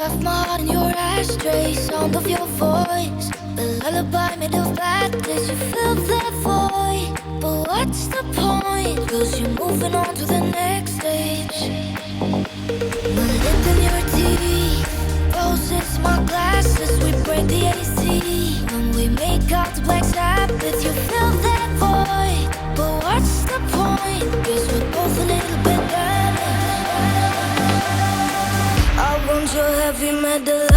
left my heart in your ashtray. Sound of your voice, the lullaby made of bad days. You fill that void, but what's the point? Cause you're moving on to the next stage. My lip in your teeth, roses, my glasses. We break the AC when we make out the Black Sabbath. You fill that void, but what's the point? Cause we're both a little bit damaged. I want your heavy metal.